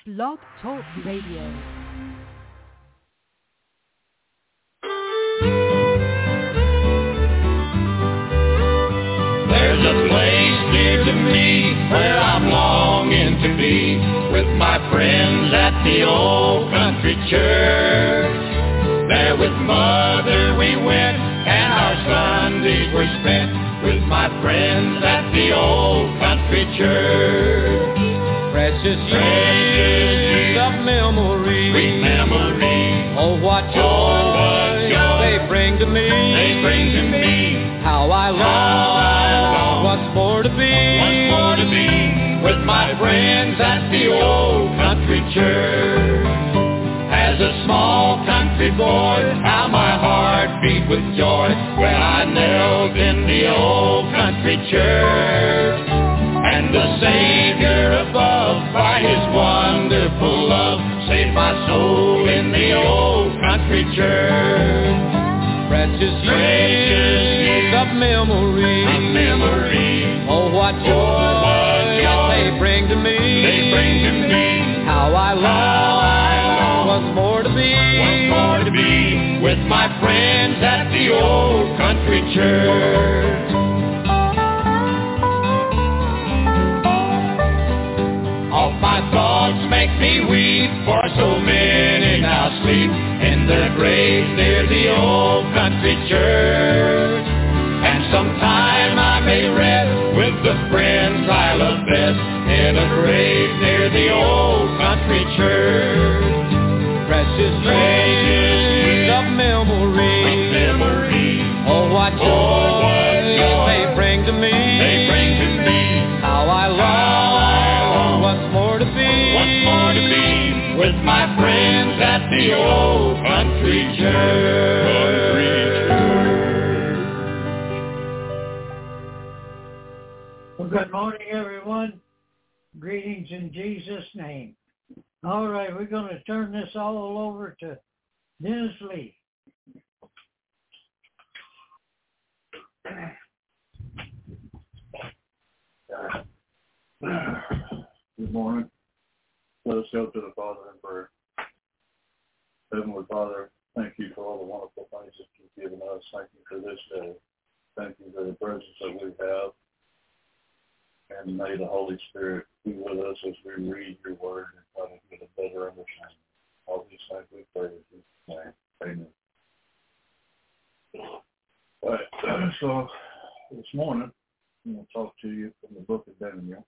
Blog Talk Radio. There's a place near to me where I'm longing to be with my friends at the old country church. There with Mother we went and our Sundays were spent with my friends at the old country church. Precious years of memory, sweet memory. Oh, what joy they bring to me. They bring to me. How I long once more to be with my friends at the old country church. As a small country boy, how my heart beat with joy when I knelt in the old country church. And the Savior above, by His wonderful love, saved my soul in the old country church. Precious years of memory, oh, what joy they bring to me. They bring to me. How I long once more to be with my friends at the old country church. All my thoughts make me weep, for so many now sleep in their graves near the old country church. And sometime I may rest with the friends I love best in a grave near the old country church. Precious years of memory, oh, what joy they bring to me. How I long once more to be with my friends at the old country church. Well, good morning, everyone. Greetings in Jesus' name. All right, we're going to turn this all over to Dennis Lee. Good morning. Let us go to the Father in prayer. Heavenly Father, thank you for all the wonderful things that you've given us. Thank you for this day. Thank you for the presence that we have. And may the Holy Spirit be with us as we read your word and try to get a better understanding. All these things we pray in Jesus' name. Amen. All right, so this morning I'm going to talk to you from the book of Daniel.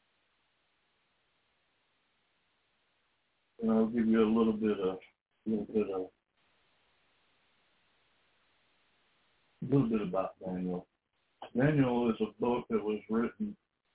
And I'll give you a little bit about Daniel. Daniel is a book that was written.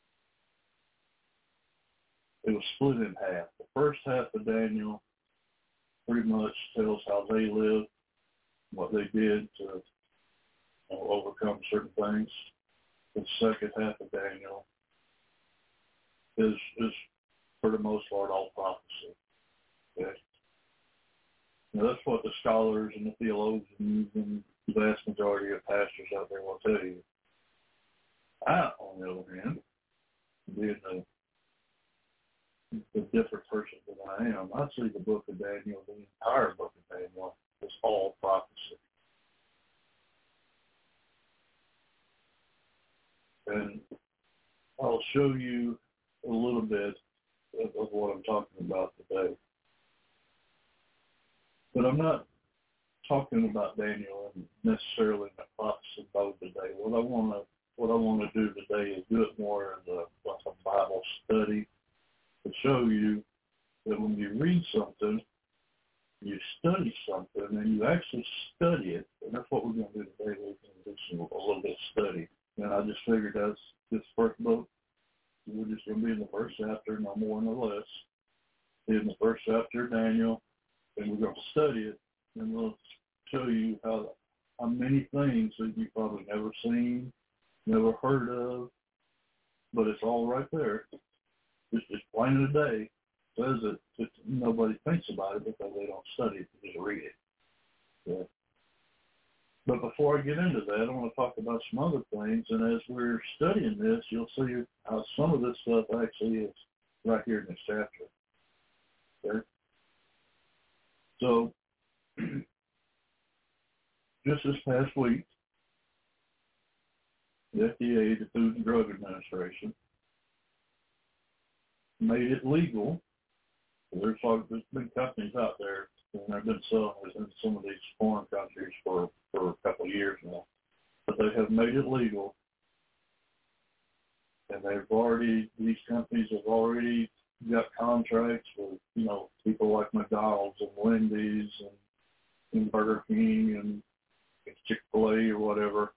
It was split in half. The first half of Daniel pretty much tells how they lived, what they did to overcome certain things. The second half of Daniel is for the most part all prophecy. Okay? Now that's what the scholars and the theologians and the vast majority of pastors out there will tell you. I, on the other hand, being a different person than I am, I see the book of Daniel, the entire book of Daniel, as all prophecy. And I'll show you a little bit of what I'm talking about today. But I'm not talking about Daniel necessarily in the prophecy mode today. What I want to do today is do it more as a Bible study to show you that when you read something, you study something, and you actually study it. And that's what we're going to do today. We're going to do a little bit of study. And I just figured that's this first book. We're just going to be in the first chapter, no more, no less. In the first chapter of Daniel, and we're going to study it, and we'll show you how many things that you've probably never seen, never heard of, but it's all right there. It's just plain as day. Says it. Just nobody thinks about it because they don't study it. They just read it. Yeah. But before I get into that, I want to talk about some other things. And as we're studying this, you'll see how some of this stuff actually is right here in this chapter. Okay? So, just this past week, the FDA, the Food and Drug Administration, made it legal. There's big companies out there, and they've been selling it in some of these foreign countries for a couple of years now. But they have made it legal, and these companies have already got contracts with, people like McDonald's and Wendy's and Burger King and Chick-fil-A or whatever.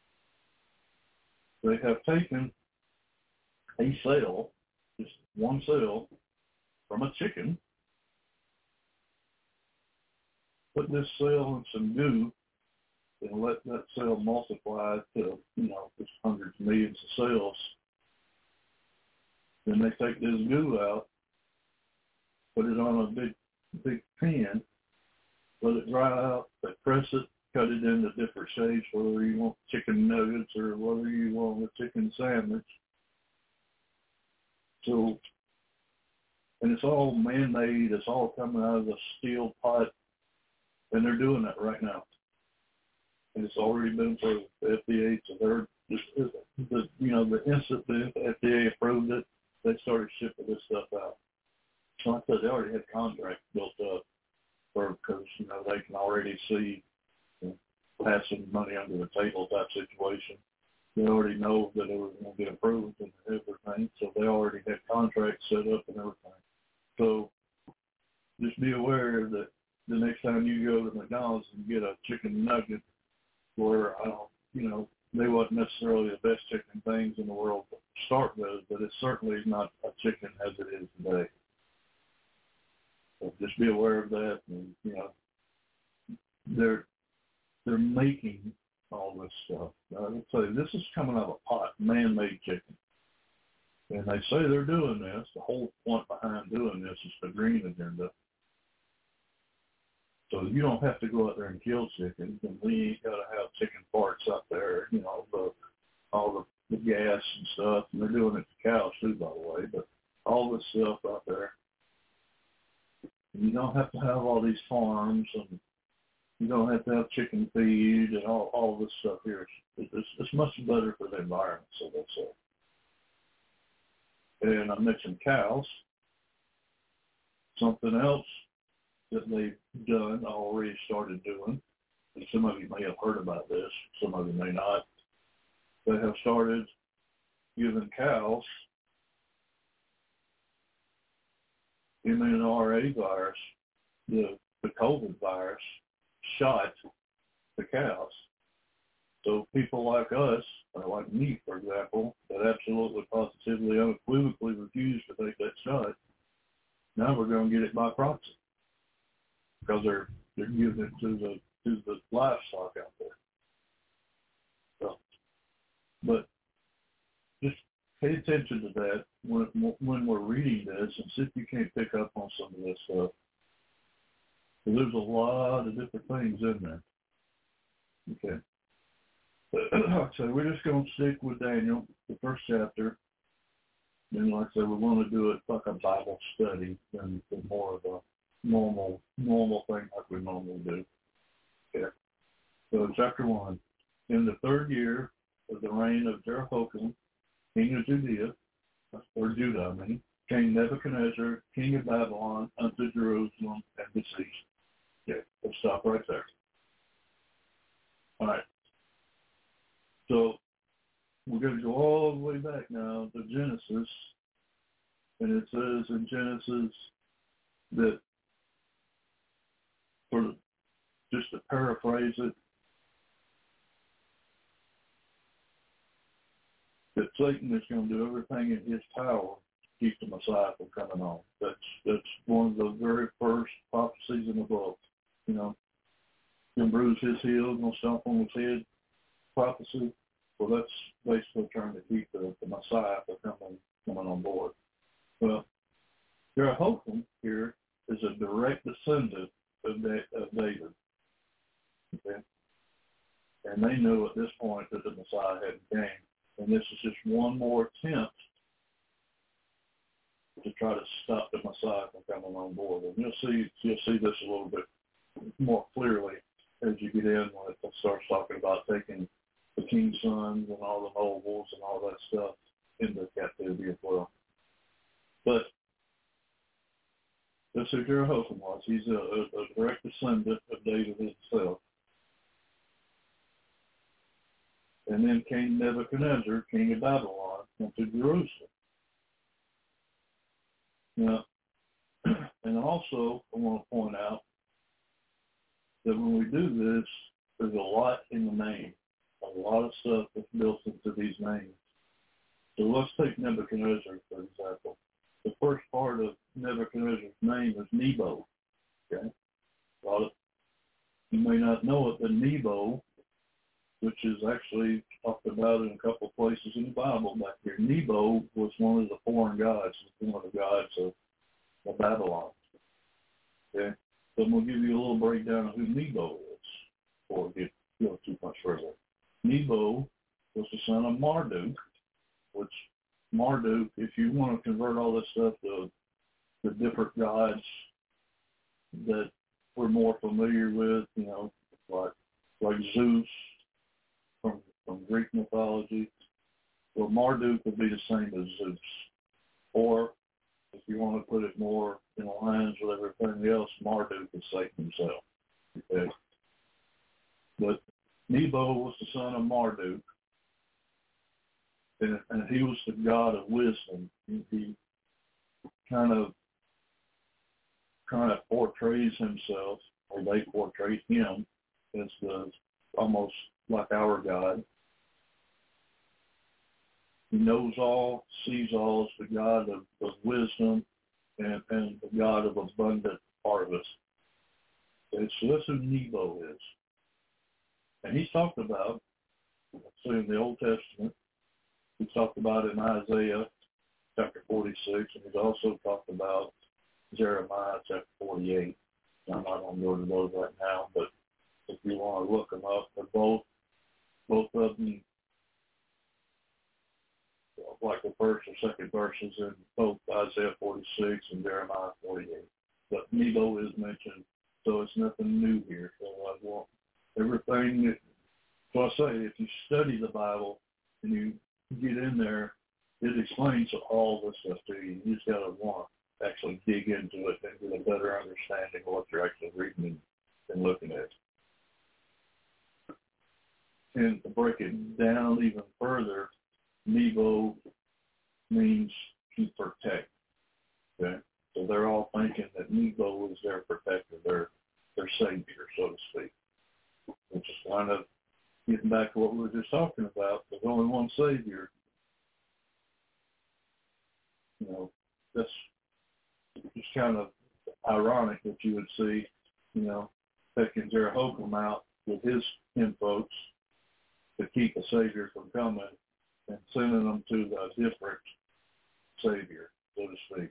They have taken a sale, just one sale, from a chicken, put this cell in some goo, and let that cell multiply to, just hundreds of millions of cells. Then they take this goo out, put it on a big pan, let it dry out, they press it, cut it into different shapes, whether you want chicken nuggets or whether you want a chicken sandwich. So, and it's all man-made, it's all coming out of a steel pot, and they're doing that right now. And it's already been approved. The FDA, so the instant the FDA approved it, they started shipping this stuff out. So like I said, they already had contracts built up because, they can already see passing money under the table type situation. They already know that it was going to get approved and everything, so they already had contracts set up and everything. So just be aware that the next time you go to McDonald's and get a chicken nugget, where they wasn't necessarily the best chicken things in the world to start with, but it's certainly not a chicken as it is today. So just be aware of that, and they're making all this stuff. I would say this is coming out of a pot, man-made chicken. And they say they're doing this. The whole point behind doing this is the green agenda. So you don't have to go out there and kill chickens, and we ain't got to have chicken parts out there, all the gas and stuff. And they're doing it to cows too, by the way, but all this stuff out there. And you don't have to have all these farms, and you don't have to have chicken feed and all this stuff here. It's much better for the environment, so that's it. And I mentioned cows. Something else that they've done, already started doing, and some of you may have heard about this, some of you may not. They have started giving cows MNRA virus, the COVID virus, shot to cows. So people like us, or like me, for example, that absolutely, positively, unequivocally refuse to take that shot, now we're going to get it by proxy because they're giving it to the livestock out there. So, but just pay attention to that when we're reading this, and see if you can't pick up on some of this stuff. So there's a lot of different things in there. Okay. So we're just going to stick with Daniel, the first chapter. And like I said, we want to do it like a Bible study than more of a normal thing like we normally do. Okay. So chapter 1. In the third year of the reign of Jehoiakim, king of Judea, or Judah, came Nebuchadnezzar, king of Babylon, unto Jerusalem and besieged. Okay, let's stop right there. All right. So we're going to go all the way back now to Genesis, and it says in Genesis that, just to paraphrase it, that Satan is going to do everything in his power to keep the Messiah from coming on. That's one of the very first prophecies in the book. Going to bruise his heel, going to stomp on his head prophecy. Well, that's basically trying to keep the Messiah from coming on board. Well, Jehoiakim here is a direct descendant of David. Okay? And they knew at this point that the Messiah hadn't came. And this is just one more attempt to try to stop the Messiah from coming on board. And you'll see this a little bit more clearly as you get in when it starts talking about taking the king's sons and all the nobles and all that stuff into captivity as well. But that's who Jehoiakim was. He's a direct descendant of David himself. And then King Nebuchadnezzar, king of Babylon, went to Jerusalem. Now, and also I want to point out that when we do this, there's a lot in the name, a lot of stuff that's built into these names. So let's take Nebuchadnezzar, for example. The first part of Nebuchadnezzar's name is Nebo. Okay? A lot of you may not know it, but Nebo, which is actually talked about in a couple of places in the Bible back here. Nebo was one of the foreign gods, one of the gods of Babylon. Okay? So I'm going to give you a little breakdown of who Nebo is before we go too much further. Nebo was the son of Marduk, which Marduk, if you want to convert all this stuff to the different gods that we're more familiar with, you know, like Zeus from Greek mythology, well, Marduk would be the same as Zeus. Or if you want to put it more in lines with everything else, Marduk is Satan himself. Okay? But Nebo was the son of Marduk, and he was the god of wisdom. He kind of portrays himself, or they portray him as almost like our God. He knows all, sees all, is the God of wisdom and the God of abundant harvest. Okay, so that's who Nebo is. And he's talked about, say in the Old Testament, he's talked about in Isaiah chapter 46, and he's also talked about Jeremiah chapter 48. I'm not going to go to those right now, but if you want to look them up, they're both of them, like the first or second verses in both Isaiah 46 and Jeremiah 48. But Nebo is mentioned, so it's nothing new here. So I want everything. So I say, if you study the Bible and you get in there, it explains all this stuff to you. You just got to want to actually dig into it and get a better understanding of what you're actually reading and looking at. And to break it down even further, Nebo means to protect. Okay? So they're all thinking that Nebo is their protector, their savior, so to speak. Which is kind of getting back to what we were just talking about. There's only one savior. You know, that's just kind of ironic that you would see, you know, taking Jehoiakim out with his folks to keep a savior from coming and sending them to a different savior, so to speak.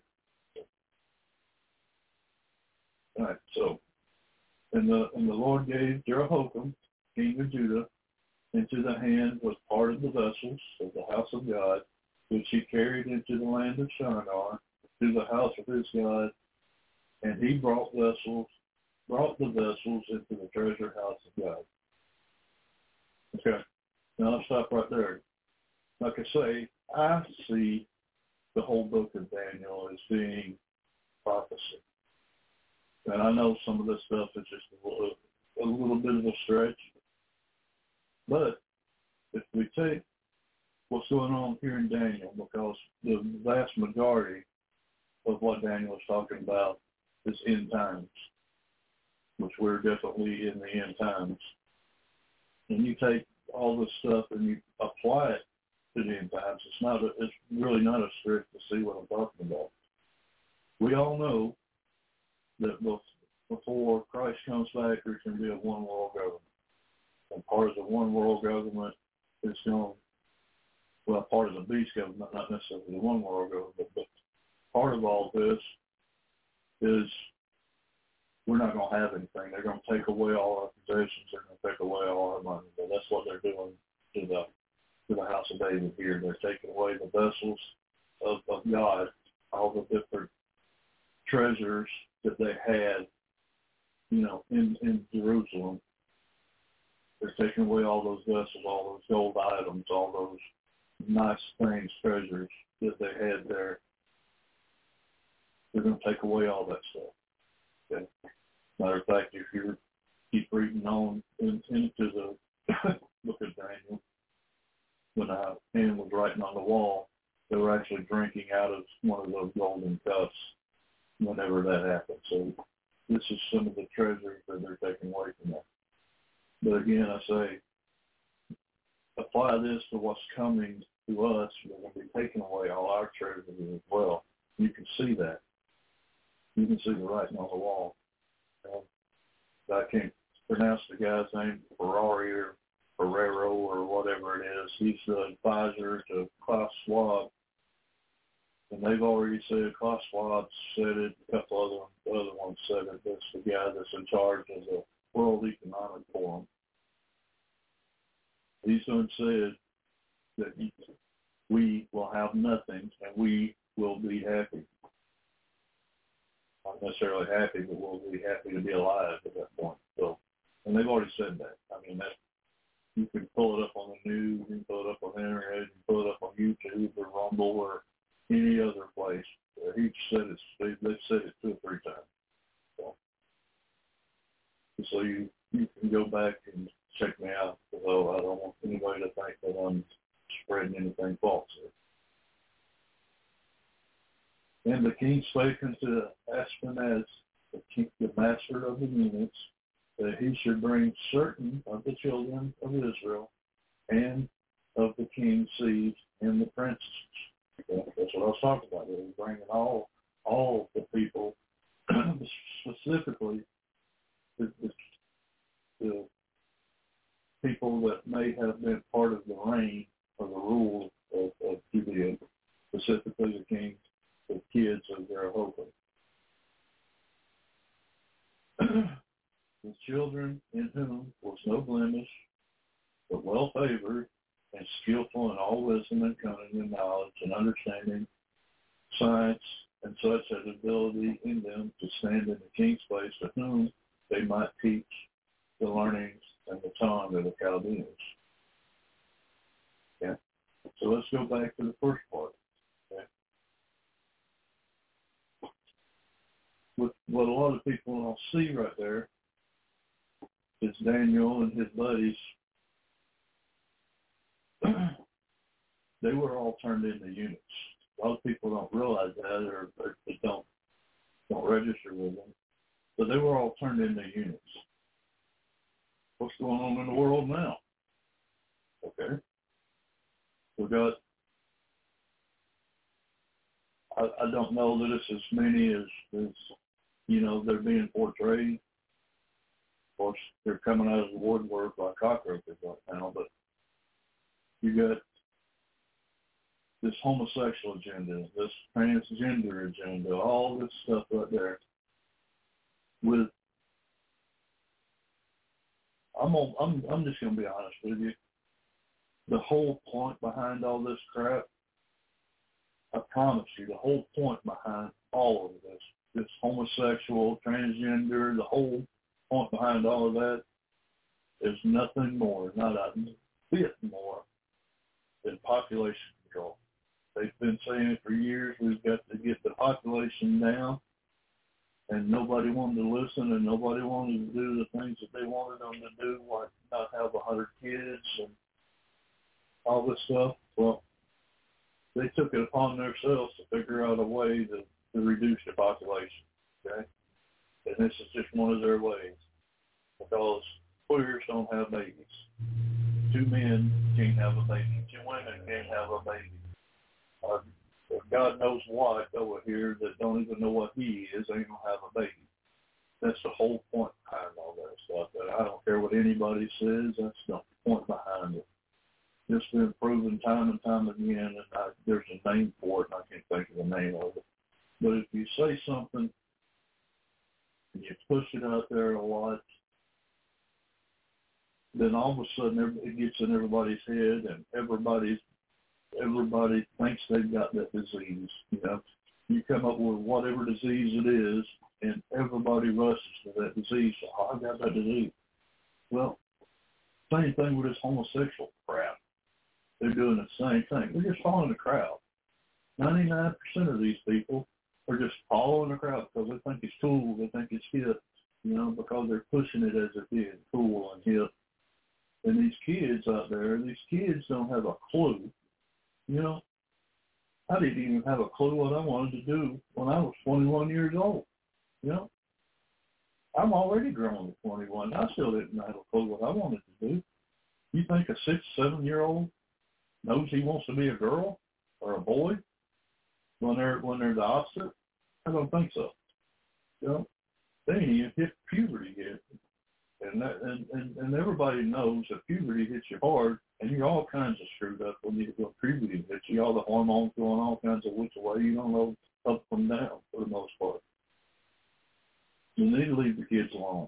All right, so, and the Lord gave Jehoiakim, king of Judah, into the hand was part of the vessels of the house of God, which he carried into the land of Shinar, to the house of his God, and he brought the vessels into the treasure house of God. Okay, now let's stop right there. Like I say, I see the whole book of Daniel as being prophecy. And I know some of this stuff is just a little bit of a stretch. But if we take what's going on here in Daniel, because the vast majority of what Daniel is talking about is end times, which we're definitely in the end times. And you take all this stuff and you apply it to the end times, it's really not a stretch to see what I'm talking about. We all know that before Christ comes back, there's going to be a one world government. And part of the one world government is part of the beast government, not necessarily the one world government, but part of all this is we're not going to have anything. They're going to take away all our possessions. They're going to take away all our money. But that's what they're doing to the house of David here. They're taking away the vessels of God all the different treasures that they had, in Jerusalem. They're taking away all those vessels, all those gold items, all those nice things, treasures that they had there. They're going to take away all that stuff. Okay? Matter of fact, if you keep reading on into the book of Daniel, when Anne was writing on the wall, they were actually drinking out of one of those golden cups whenever that happened. So this is some of the treasures that they're taking away from them. But again, I say, apply this to what's coming to us. We're going to be taking away all our treasures as well. You can see that. You can see the writing on the wall. I can't pronounce the guy's name, Ferrari or Ferrero or whatever it is. He's the advisor to Klaus Schwab. And they've already said, Klaus Schwab said it, a couple other ones said it. That's the guy that's in charge of the World Economic Forum. He's done said that we will have nothing and we will be happy. Not necessarily happy, but we'll be happy to be alive at that point. So, and they've already said that. I mean, that you can pull it up on the news, you can pull it up on the internet, you can pull it up on YouTube or Rumble or any other place. He said it. They've said it 2 or 3 times. So you can go back and check me out. Although I don't want anybody to think that I'm spreading anything false here. And the king spake unto Ashpenaz, the master of the eunuchs, that he should bring certain of the children of Israel and of the king's seed and the princes. Okay? That's what I was talking about. He was bringing all the people, specifically the people that may have been part of the reign or the rule of Judea, specifically the kings, the kids of Rehoboam. The children in whom was no blemish, but well favored and skillful in all wisdom and cunning and knowledge and understanding, science, and such as ability in them to stand in the king's place, to whom they might teach the learnings and the tongue of the Chaldeans. Yeah. So let's go back to the first part. Okay. What a lot of people don't see right there is Daniel and his buddies. They were all turned into eunuchs. A lot of people don't realize that, or they don't register with them. But they were all turned into eunuchs. What's going on in the world now? Okay. We got, I don't know that it's as many as they're being portrayed. Of course, they're coming out of the woodwork like cockroaches right now, but you got this homosexual agenda, this transgender agenda, all this stuff right there. I'm just going to be honest with you. The whole point behind all this crap, I promise you, the whole point behind all of this homosexual, transgender, the whole point behind all of that is nothing more, not a bit more, than population control. They've been saying it for years. We've got to get the population down, and nobody wanted to listen, and nobody wanted to do the things that they wanted them to do, like not have 100 kids and all this stuff. Well, they took it upon themselves to figure out a way to reduce the population, okay? And this is just one of their ways, because queers don't have babies. 2 men can't have a baby. 2 women can't have a baby. God knows what over here that don't even know what he is, ain't going to have a baby. That's the whole point behind all that stuff. And I don't care what anybody says, that's the point behind it. It's been proven time and time again, and there's a name for it, and I can't think of the name of it. But if you say something and you push it out there a lot, then all of a sudden it gets in everybody's head, and everybody thinks they've got that disease. You come up with whatever disease it is, and everybody rushes to that disease. Oh, I got that disease. Well, same thing with this homosexual crap. They're doing the same thing. They're just following the crowd. 99% of these people are just following the crowd because they think it's cool. They think it's hip, because they're pushing it as it being cool and hip. And these kids out there, these kids don't have a clue. I didn't even have a clue what I wanted to do when I was 21 years old. I'm already grown at 21. I still didn't have a clue what I wanted to do. You think a 6, 7-year-old knows he wants to be a girl or a boy when they're the opposite? I don't think so. They ain't even hit puberty yet. And everybody knows that puberty hits you hard, and you're all kinds of screwed up when puberty hits you. All the hormones going all kinds of which way. You don't know up from down for the most part. You need to leave the kids alone.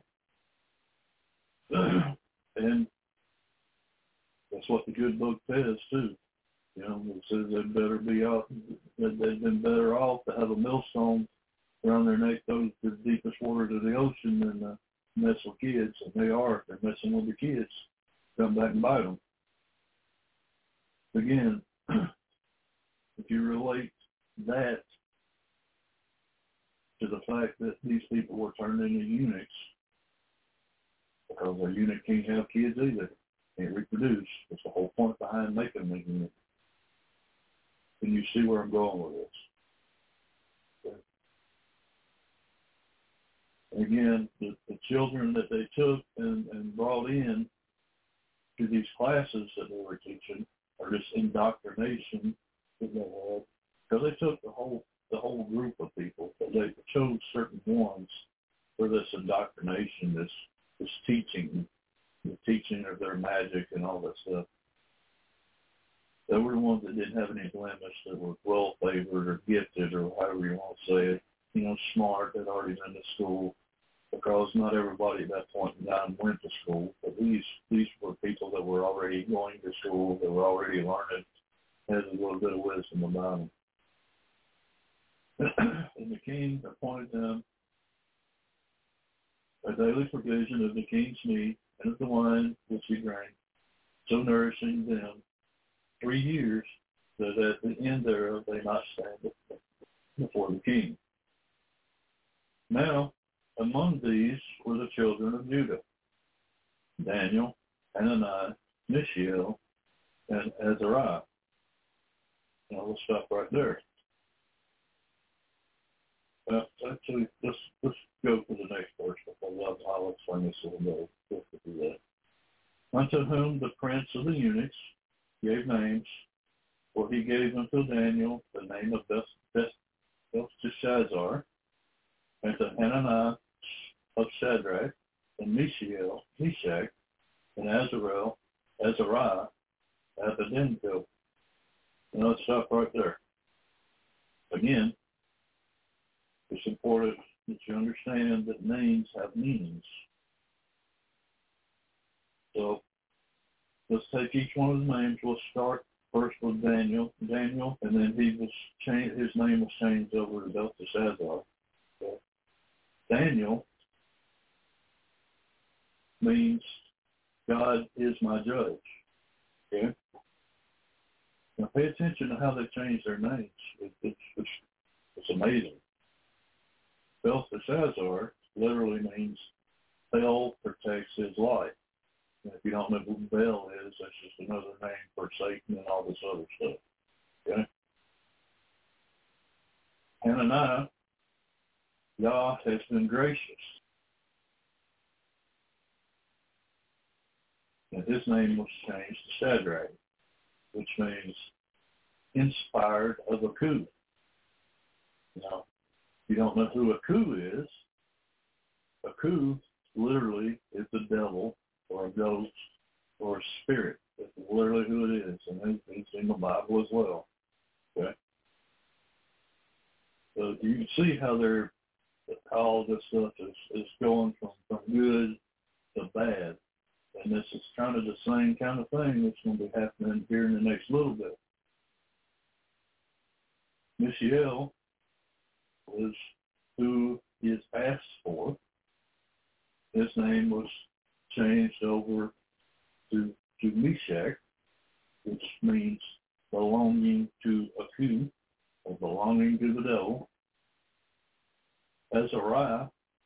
And that's what the good book says, too. It says they'd better be out, they'd been better off to have a millstone around their neck, goes to the deepest waters of the ocean, than mess with kids. And they are. They're messing with the kids. Come back and bite them. Again, if you relate that to the fact that these people were turned into eunuchs, because a eunuch can't have kids either, can't reproduce. That's the whole point behind making them a eunuch. And you see where I'm going with this. And again, the children that they took and brought in to these classes that they were teaching, or this indoctrination that they had, because they took the whole group of people, but they chose certain ones for this indoctrination, this teaching, the teaching of their magic and all that stuff. They were the ones that didn't have any blemish, that were well-favored or gifted or however you want to say it, smart, that already been to school, because not everybody at that point in time went to school. But these were people that were already going to school, that were already learning, had a little bit of wisdom about them. And the king appointed them a daily provision of the king's meat and of the wine which he drank, so nourishing them 3 years, that at the end thereof they might stand before the king. Now, among these were the children of Judah: Daniel, Hananiah, Mishael, and Azariah. Now we'll stop right there. Actually, let's go to the next verse, because I'll explain this a little bit. We'll do that. Unto whom the prince of the eunuchs gave names, for he gave unto Daniel the name of Belteshazzar, and to Hananiah of Shadrach, and Mishael, Meshach, and Azariah, Abednego. And let's stop right there. Again, it's important that you understand that names have meanings. So let's take each one of the names. We'll start first with Daniel, and then his name was changed over to Belteshazzar. So Daniel means God is my judge. Okay? Now pay attention to how they changed their names. It's amazing. Belteshazzar literally means Bel protects his life. And if you don't know who Bel is, that's just another name for Satan and all this other stuff. Okay? Hananiah, Yah has been gracious. And his name was changed to Shadrach, which means inspired of a coup. Now, if you don't know who a coup is literally is the devil or a ghost or a spirit. That's literally who it is, and it's in the Bible as well. Okay? So you can see how all this stuff is going from good to bad. And this is kind of the same kind of thing that's going to be happening here in the next little bit. Mishael is who is asked for. His name was changed over to Meshach, which means belonging to Aku, or belonging to the devil. Azariah,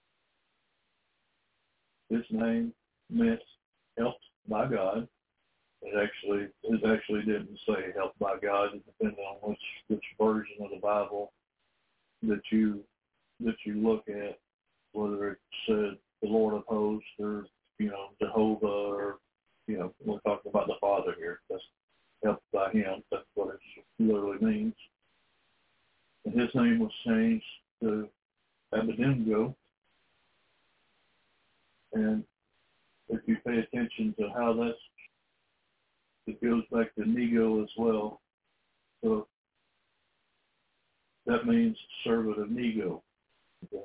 his name meant helped by God. It actually didn't say helped by God, depending on which version of the Bible that you look at, whether it said the Lord of hosts or, Jehovah, or, we're talking about the Father here. That's helped by him. That's what it literally means. And his name was changed to Abednego. And if you pay attention to how it goes back to Nego as well. So that means servant of Nego. Okay.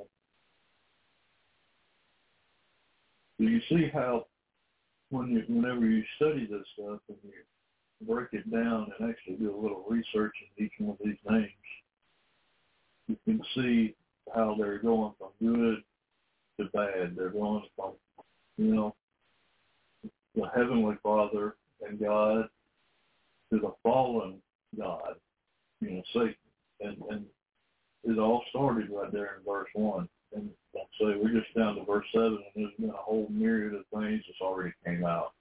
So you see how whenever you study this stuff and you break it down and actually do a little research in each one of these names, you can see how they're going from good to bad. They're going from, the Heavenly Father and God to the fallen God, Satan. And it all started right there in verse 1. And I'll say we're just down to verse 7, and there's been a whole myriad of things that's already came out.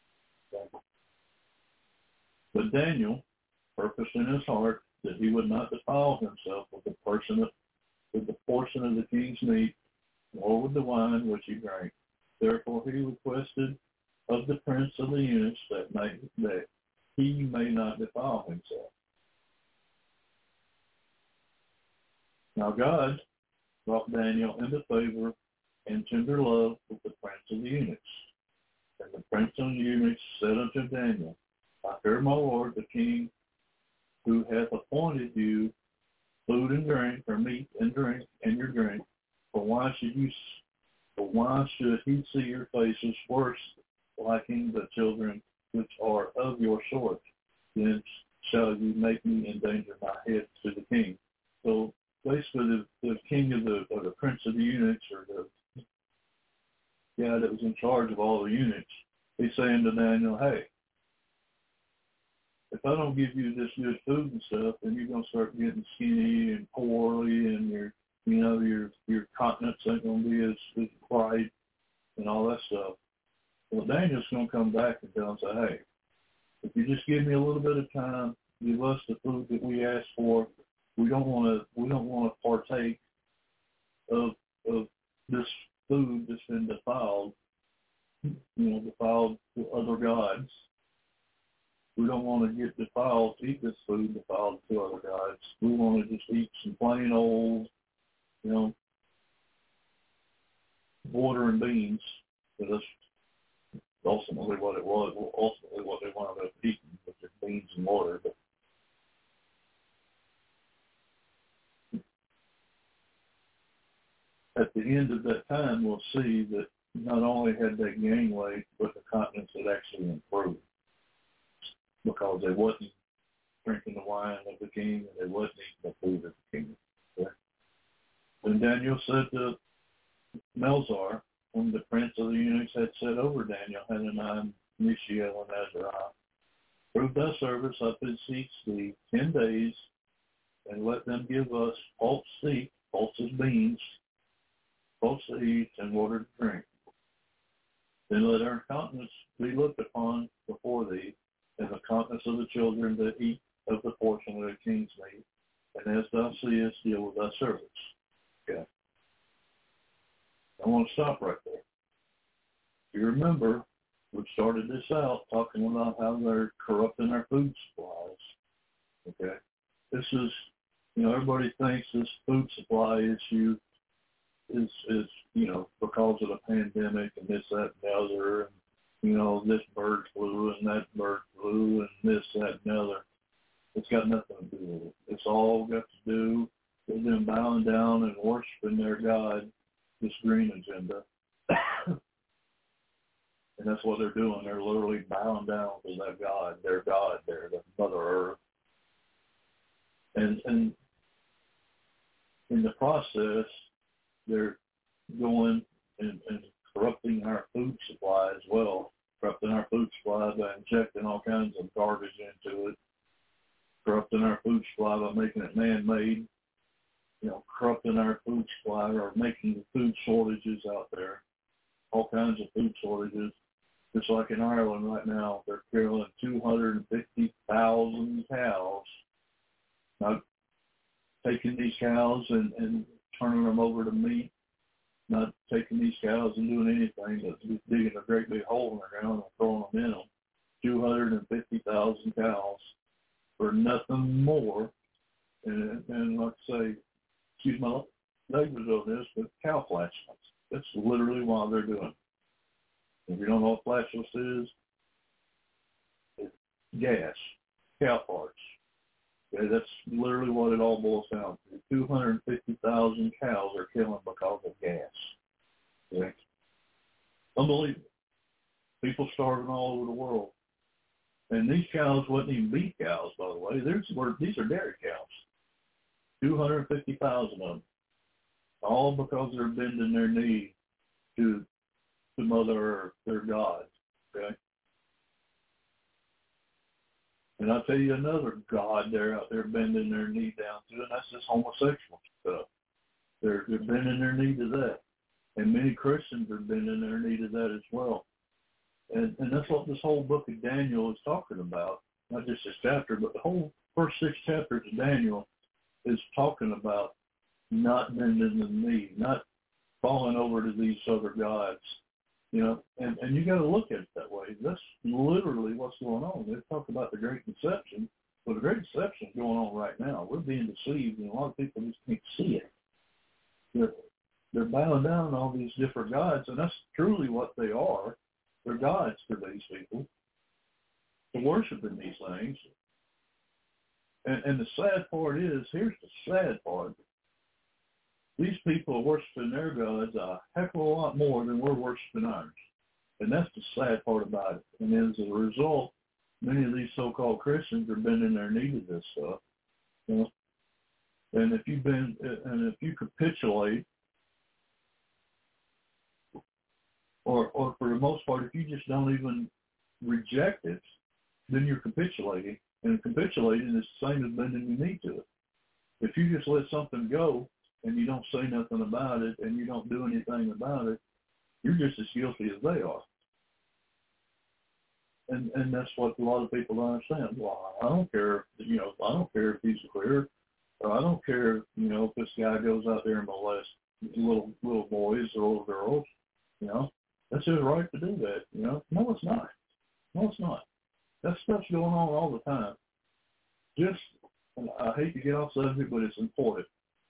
But Daniel purposed in his heart that he would not defile himself with the portion of the king's meat, nor with the wine which he drank. Therefore he requested of the prince of the eunuchs that he may not defile himself. Now God brought Daniel into favor and tender love with the prince of the eunuchs. And the prince of the eunuchs said unto Daniel, I fear my lord the king, who hath appointed you food and drink, or meat and drink, and your drink. For why should he see your faces worse, liking the children which are of your sort? Then shall you make me endanger my head to the king. So basically, the king or the prince of the eunuchs, or the guy that was in charge of all the eunuchs, he's saying to Daniel, hey, if I don't give you this good food and stuff, then you're going to start getting skinny and poorly, and your continence ain't going to be as bright and all that stuff. Well, Daniel's going to come back and tell him, say, hey, if you just give me a little bit of time, give us the food that we asked for. We don't want to partake of this food that's been defiled, defiled to other gods. We don't want to get defiled, eat this food defiled to other gods. We want to just eat some plain old, water and beans. So that's ultimately what it was. Ultimately what they wound up eating, was just beans and water. But at the end of that time, we'll see that not only had they gained weight, but the continence had actually improved, because they wasn't drinking the wine of the king, and they wasn't eating the food of the king. Okay? Then Daniel said to Melzar, whom the prince of the eunuchs had set over Daniel, Hananiah, Mishael, and Azariah, prove thy service, I beseech thee, 10 days, and let them give us pulse to eat, pulse as beans, pulse to eat, and water to drink. Then let our countenance be looked upon before thee, and the countenance of the children that eat of the portion of the king's meat, and as thou seest, deal with thy servants. Okay. I want to stop right there. You remember, we started this out talking about how they're corrupting our food supplies. Okay. This is, everybody thinks this food supply issue is because of the pandemic and this, that, and the other, and this bird flu and that bird flu and this, that, and the other. It's got nothing to do with it. It's all got to do with them bowing down and worshiping their God, this green agenda. And that's what they're doing. They're literally bowing down to that God, their God there, the Mother Earth. And in the process, they're going and corrupting our food supply as well, corrupting our food supply by injecting all kinds of garbage into it, corrupting our food supply by making it man-made, corrupting our food supply or making food shortages out there, all kinds of food shortages. Just like in Ireland right now, they're killing 250,000 cows. Not taking these cows and turning them over to meat, not taking these cows and doing anything but just digging a great big hole in the ground and throwing them in them. 250,000 cows for nothing more. And like I say, excuse my language on this, but cow flatulence. That's literally why they're doing it. If you don't know what flatulence is, it's gas, cow farts. Okay, that's literally what it all boils down to. 250,000 cows are killing because of gas. Okay? Unbelievable. People starving all over the world. And these cows wasn't even beef cows, by the way. These are dairy cows. 250,000 of them. All because they're bending their knee to Mother Earth, their God. Okay? And I'll tell you another God they're out there bending their knee down to, and that's this homosexual stuff. They're bending their knee to that. And many Christians are bending their knee to that as well. And that's what this whole book of Daniel is talking about. Not just this chapter, but the whole first 6 chapters of Daniel is talking about not bending the knee, not falling over to these other gods. And you got to look at it that way. That's literally what's going on. They talk about the Great Deception, but the Great Deception is going on right now. We're being deceived, and a lot of people just can't see it. They're bowing down all these different gods, and that's truly what they are. They're gods for these people. They're worshiping these things. And the sad part is, here's the sad part. These people are worshiping their gods a heck of a lot more than we're worshiping ours. And that's the sad part about it. And as a result, many of these so-called Christians are bending their knee to this stuff. And if you capitulate, or for the most part, if you just don't even reject it, then you're capitulating. And capitulating is the same as bending your knee to it. If you just let something go, and you don't say nothing about it, and you don't do anything about it, you're just as guilty as they are. And that's what a lot of people don't understand. Well, I don't care, I don't care if he's queer, or I don't care, if this guy goes out there and molests little boys or little girls, that's his right to do that, No, it's not. No, it's not. That stuff's going on all the time. I hate to get off subject, but it's important.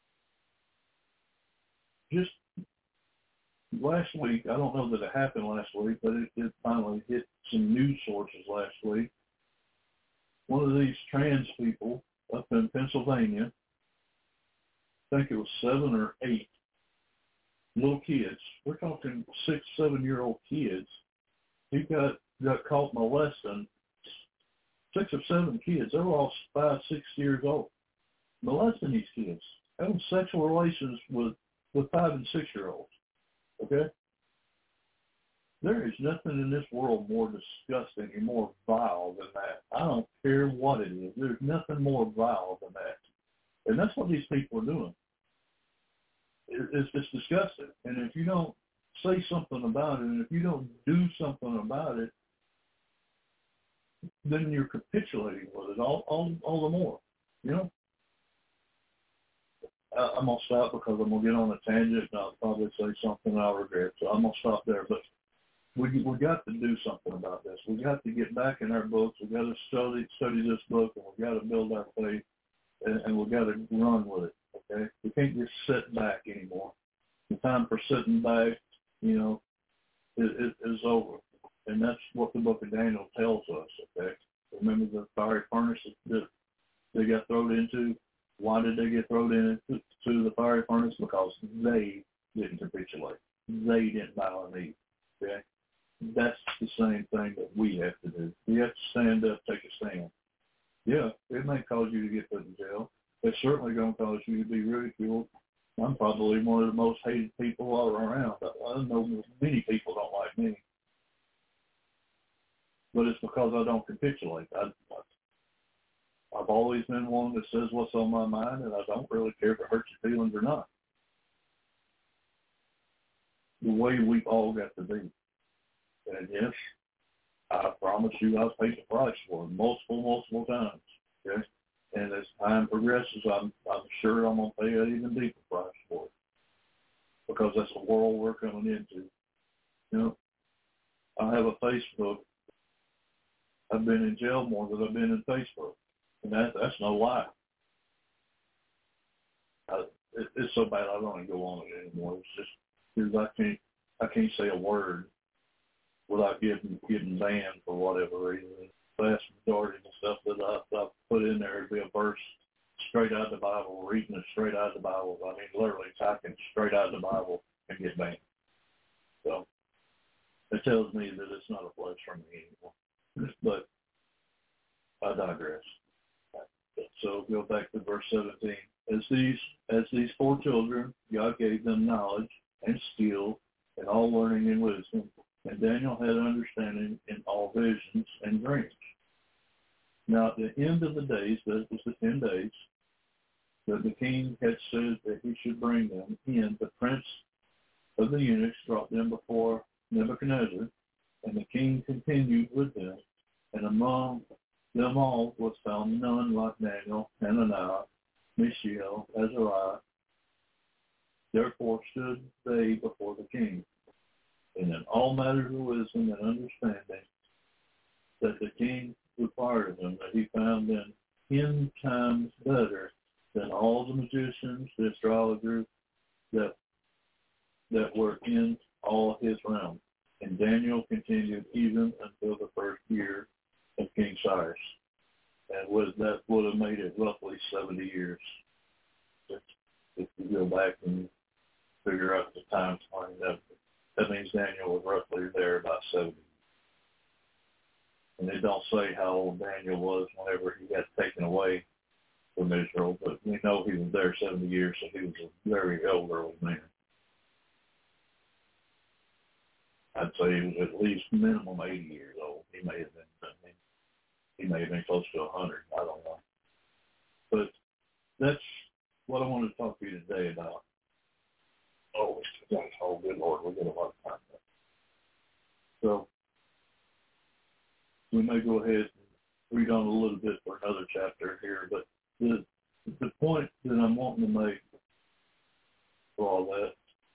Just last week, I don't know that it happened last week, but it finally hit some news sources last week. One of these trans people up in Pennsylvania, I think it was 7 or 8 little kids. We're talking 6, 7-year-old kids. He got caught molesting 6 or 7 kids. They were all 5, 6 years old. Molesting these kids. Having sexual relations with 5 and 6-year-olds, okay? There is nothing in this world more disgusting and more vile than that. I don't care what it is. There's nothing more vile than that. And that's what these people are doing. It's disgusting. And if you don't say something about it, and if you don't do something about it, then you're capitulating with it all the more, I'm going to stop because I'm going to get on a tangent and I'll probably say something I'll regret. So I'm going to stop there. But we got to do something about this. We got to get back in our books. We got to study this book, and we got to build our faith, and we got to run with it. Okay, we can't just sit back anymore. The time for sitting back, is over, and that's what the book of Daniel tells us. Okay, remember the fiery furnace that they got thrown into. Why did they get thrown into the fiery furnace? Because they didn't capitulate. They didn't bow a knee. Okay? That's the same thing that we have to do. We have to stand up, take a stand. Yeah, it may cause you to get put in jail. It's certainly going to cause you to be ridiculed. I'm probably one of the most hated people all around. I know many people don't like me. But it's because I don't capitulate. I've always been one that says what's on my mind, and I don't really care if it hurts your feelings or not. The way we've all got to be. And yes, I promise you I've paid the price for it multiple times. Okay? And as time progresses, I'm sure I'm going to pay an even deeper price for it. Because that's the world we're coming into. You know, I have a Facebook. I've been in jail more than I've been in Facebook. And that's no lie. It's so bad I don't even go on it anymore. It's just because I can't say a word without getting banned for whatever reason. The vast majority of the stuff that I've put in there would be a verse straight out of the Bible, reading it straight out of the Bible. I mean, literally typing straight out of the Bible and get banned. So it tells me that it's not a place for me anymore. But I digress. So go back to verse 17. As these 4 children, God gave them knowledge and skill and all learning and wisdom, and Daniel had understanding in all visions and dreams. Now at the end of the days, that was the 10 days, that the king had said that he should bring them in, the prince of the eunuchs brought them before Nebuchadnezzar, and the king continued with them, and among them all was found none like Daniel, Hananiah, Mishael, Azariah. Therefore stood they before the king, and in all matters of wisdom and understanding that the king required of them, that he found them 10 times better than all the magicians, the astrologers that were in all his realm. And Daniel continued even until the first year of King Cyrus. And that would have made it roughly 70 years. If you go back and figure out the time frame, that means Daniel was roughly there about 70. And they don't say how old Daniel was whenever he got taken away from Israel, but we know he was there 70 years, so he was a very elderly man. I'd say he was at least minimum 80 years old. He may have been close to 100. I don't know. But that's what I wanted to talk to you today about. Oh good Lord, we're getting a lot of time there. So we may go ahead and read on a little bit for another chapter here, but the point that I'm wanting to make for all that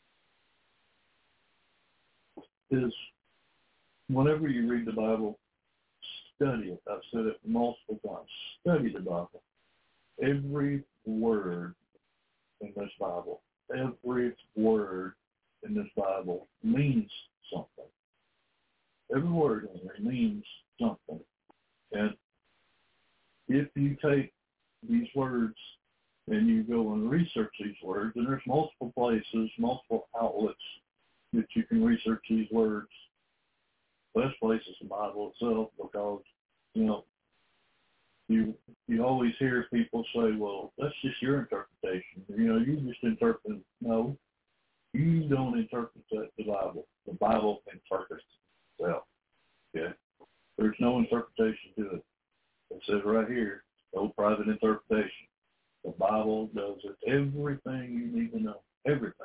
is whenever you read the Bible, study it. I've said it multiple times. Study the Bible. Every word in this Bible, every word in this Bible means something. Every word in there means something. And if you take these words and you go and research these words, and there's multiple places, multiple outlets that you can research these words. Best place is the Bible itself, because, you know, you always hear people say, well, that's just your interpretation. You know, you just interpret. No, you don't interpret the Bible. The Bible interprets itself. Okay? There's no interpretation to it. It says right here, no private interpretation. The Bible does it. Everything you need to know. Everything.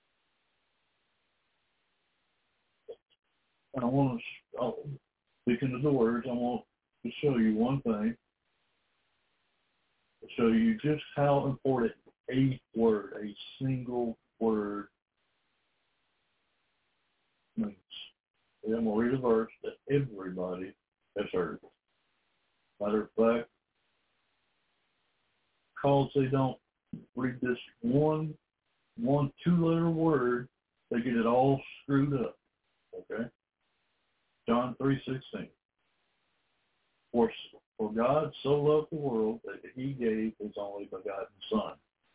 And I want to, speaking of the words, I want to show you one thing. To show you just how important a word, a single word, means. And I'm going to read a verse that everybody has heard. Matter of fact, because they don't read this one 2-letter word, they get it all screwed up. Okay? John 3:16. For God so loved the world that he gave his only begotten Son.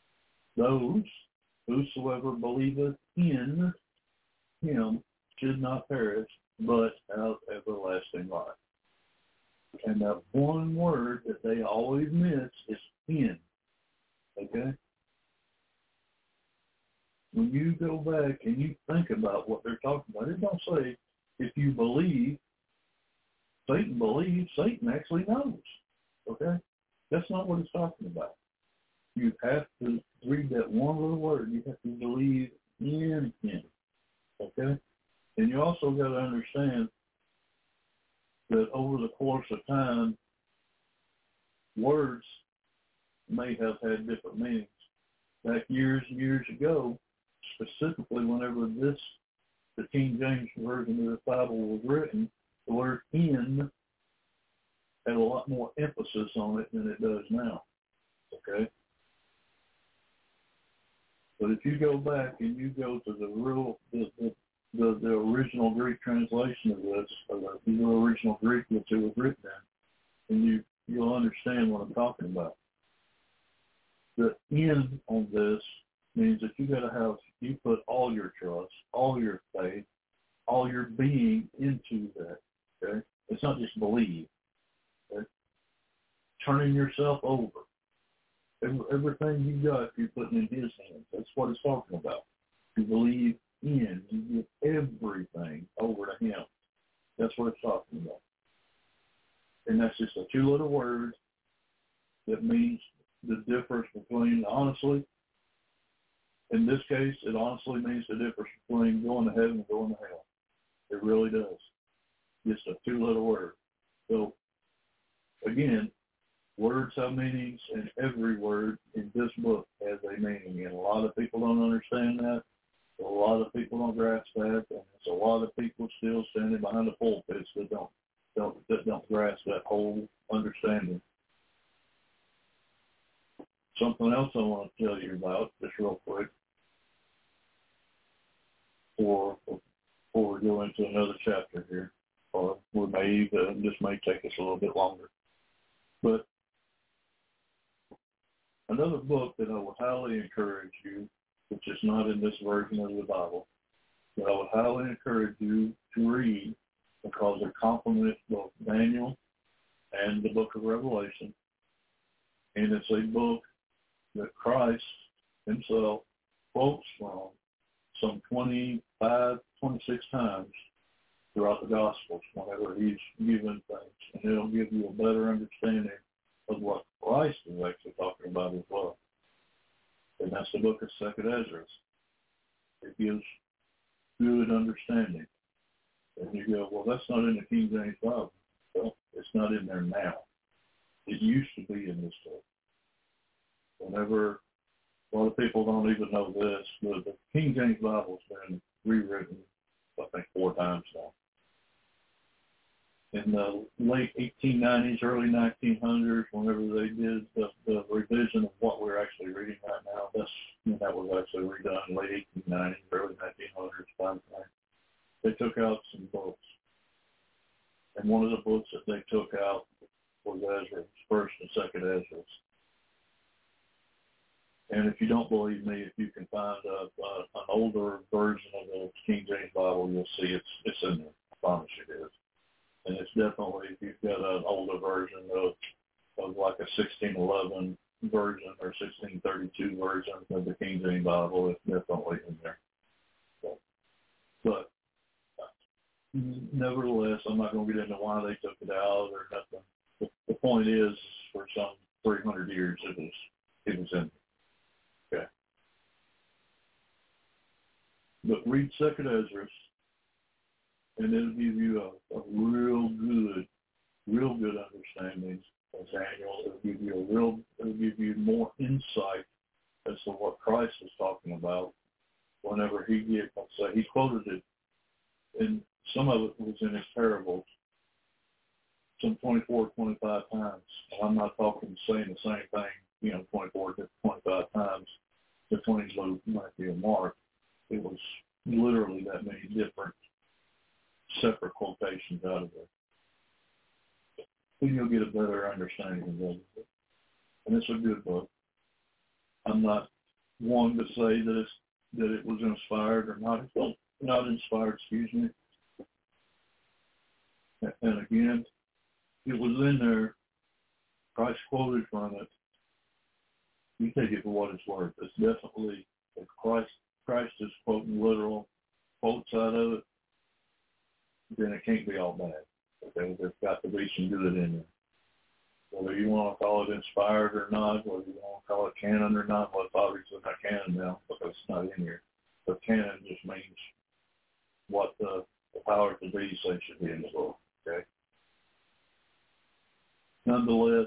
Whosoever believeth in him should not perish, but have everlasting life. And that one word that they always miss is in. Okay? when you go back and you think about what they're talking about, it don't say if you believe. Satan believes. Satan actually knows. Okay? That's not what it's talking about. You have to read that one little word. You have to believe in him. Okay? And you also got to understand that over the course of time, words may have had different meanings. Back years and years ago, specifically whenever the King James Version of the Bible was written, the word in had a lot more emphasis on it than it does now. Okay? But if you go back and you go to the original Greek translation of this, or the original Greek which it was written in, and you'll understand what I'm talking about. The in on this means that you put all your trust, all your faith, all your being into that. Okay? It's not just believe. Okay? Turning yourself over. Everything you got, you're putting in his hands. That's what it's talking about. You believe in. You give everything over to him. That's what it's talking about. And that's just a two little words that means the difference between, honestly, in this case, it honestly means the difference between going to heaven and going to hell. It really does. Just a two little word. So, again, words have meanings, and every word in this book has a meaning. And a lot of people don't understand that. A lot of people don't grasp that, and there's a lot of people still standing behind the pulpits that don't grasp that whole understanding. Something else I want to tell you about, just real quick, before we go into another chapter here, or this may take us a little bit longer. But another book that I would highly encourage you, which is not in this version of the Bible, that I would highly encourage you to read because it complements both Daniel and the book of Revelation. And it's a book that Christ himself quotes from some 25, 26 times throughout the Gospels whenever he's given things. And it'll give you a better understanding of what Christ is actually talking about as well. And that's the book of 2nd Ezra. It gives good understanding. And you go, well, that's not in the King James Bible. Well, it's not in there now. It used to be in this book. Whenever, a lot of people don't even know this, but the King James Bible's been rewritten, I think, 4 times now. In the late 1890s, early 1900s, whenever they did the revision of what we're actually reading right now, that was actually redone in late 1890s, early 1900s, time. They took out some books. And one of the books that they took out was Ezra, 1st and 2nd Ezra. And if you don't believe me, if you can find an older version of the King James Bible, you'll see it's in there. I promise you it is. And it's definitely, if you've got an older version of like a 1611 version or 1632 version of the King James Bible, it's definitely in there. But nevertheless, I'm not going to get into why they took it out or nothing. The point is, for some 300 years, it was in there. Okay. But read 2nd Ezra, and it'll give you a real good understanding of Daniel. It'll give you more insight as to what Christ was talking about whenever he quoted it, and some of it was in his parables, some 24, 25 times. I'm not talking saying the same thing, 24 to 25 times between Luke, Matthew, and Mark. It was literally that many different separate quotations out of it. So you'll get a better understanding of it. And it's a good book. I'm not one to say that it was inspired or not inspired, excuse me. And again, it was in there. Christ quoted from it. You take it for what it's worth. It's definitely, if Christ Christ is quoting literal quotes out of it, then it can't be all bad. Okay, there's got to be some good in there. Whether you want to call it inspired or not, whether you want to call it canon or not, well, it's obviously not canon now because it's not in here. But canon just means what the powers that be say should be in the book, okay? Nonetheless,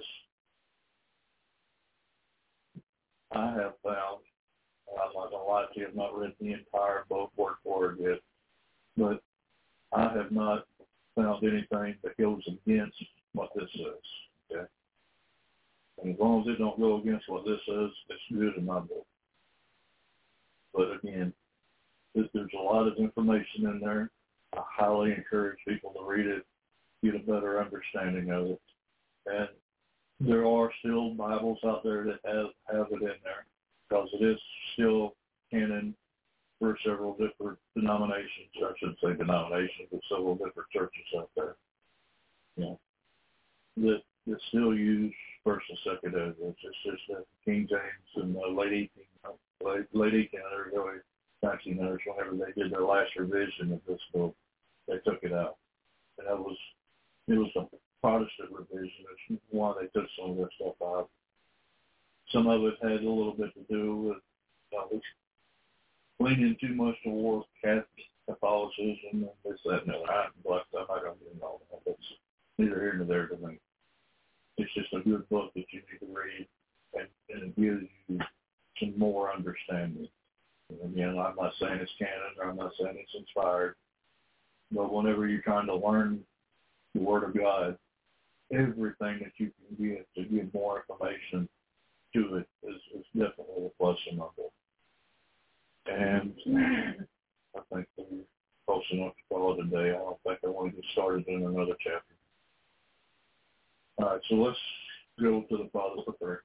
I have found, I'm not going to lie to you, I've not read the entire book word for word yet, but I have not found anything that goes against what this says, okay? And as long as it don't go against what this says, it's good in my book. But again, there's a lot of information in there. I highly encourage people to read it, get a better understanding of it. And there are still Bibles out there that have it in there because it is still canon for several different denominations. I shouldn't say denominations, but several different churches out there. You know, that still use First and Second Ezra. It's just that King James and Lady King, they're really 1900s, whenever they did their last revision of this book, they took it out. And it was a Protestant revision. That's why they took some of that stuff out. Some of it had a little bit to do with leaning too much toward Catholicism and this, that, and the other. I'm not going to get into all that. That's neither here nor there to me. It's just a good book that you need to read, and it gives you some more understanding. And again, I'm not saying it's canon, or I'm not saying it's inspired, but whenever you're trying to learn the Word of God, everything that you can get to give more information to it is definitely a plus in my book. And I think we're close enough to call it a day. I don't think I want to get started in another chapter. All right, so let's go to the Father for prayer.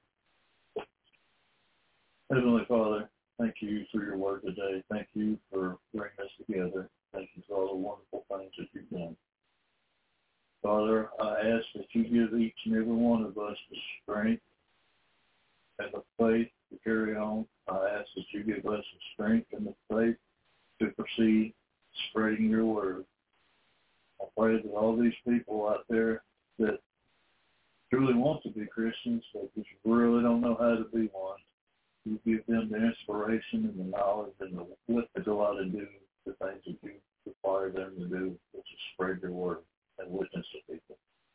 Heavenly Father, thank you for your word today. Thank you for bringing us together. Thank you for all the wonderful things that you've done. Father, I ask that you give each and every one of us the strength and the faith to carry on. I ask that you give us the strength and the faith to proceed spreading your word. I pray that all these people out there that truly want to be Christians, but just really don't know how to be one, you give them the inspiration and the knowledge and the what to go out and do the things that you require them to do, which is spread your word and witness to people.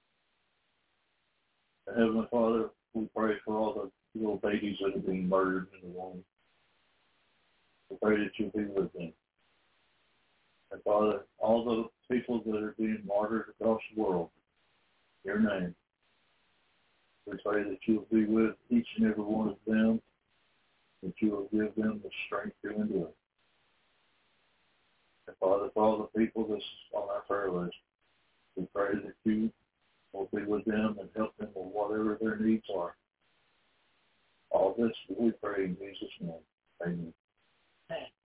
And Heavenly Father, we pray for all the little babies that are being murdered in the womb. We pray that you'll be with them. And Father, all the people that are being martyred across the world, in your name, we pray that you'll be with each and every one of them, that you will give them the strength to endure. And Father, for all the people that's on our prayer list, we pray that you will be with them and help them with whatever their needs are. All this we pray in Jesus' name. Amen.